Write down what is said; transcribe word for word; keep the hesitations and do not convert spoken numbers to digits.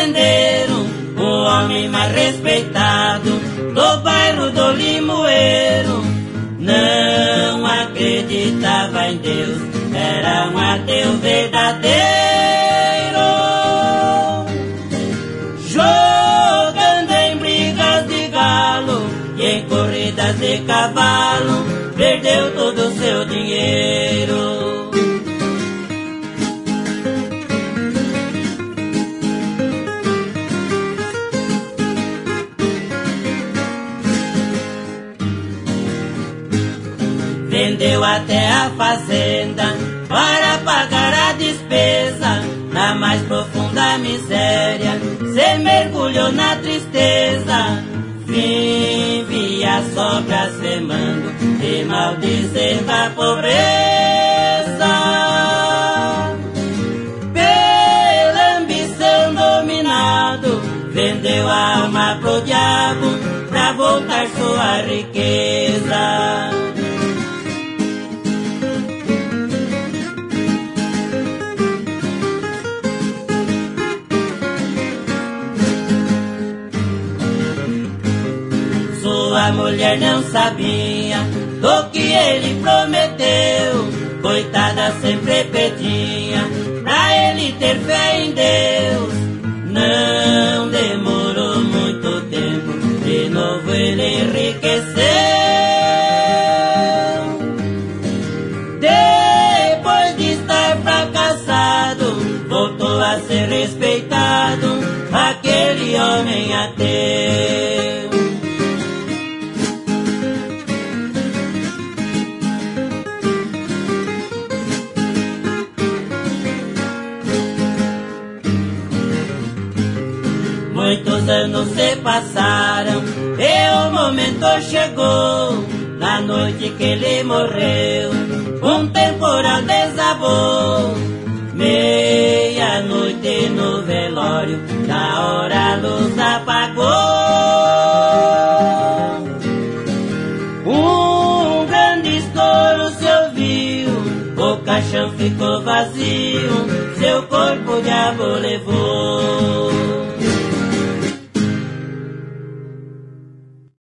venderam o homem mais respeitado do bairro do Limoeiro. Não acreditava em Deus, era um ateu verdadeiro. Jogando em brigas de galo e em corridas de cavalo, perdeu todo o seu dinheiro. Vendeu até a fazenda para pagar a despesa. Na mais profunda miséria, se mergulhou na tristeza. Fim via sobras remando e maldizendo a pobreza. Pela ambição dominado, vendeu a alma pro diabo pra voltar sua riqueza. A mulher não sabia do que ele prometeu. Coitada, sempre pedia pra ele ter fé em Deus. Não demorou muito tempo, de novo ele enriqueceu. Depois de estar fracassado, voltou a ser respeitado, aquele homem ateu. Muitos anos se passaram e o momento chegou. Na noite que ele morreu, um temporal desabou. Meia-noite no velório, na hora a luz apagou. Um grande estouro se ouviu, o caixão ficou vazio, seu corpo o diabo levou.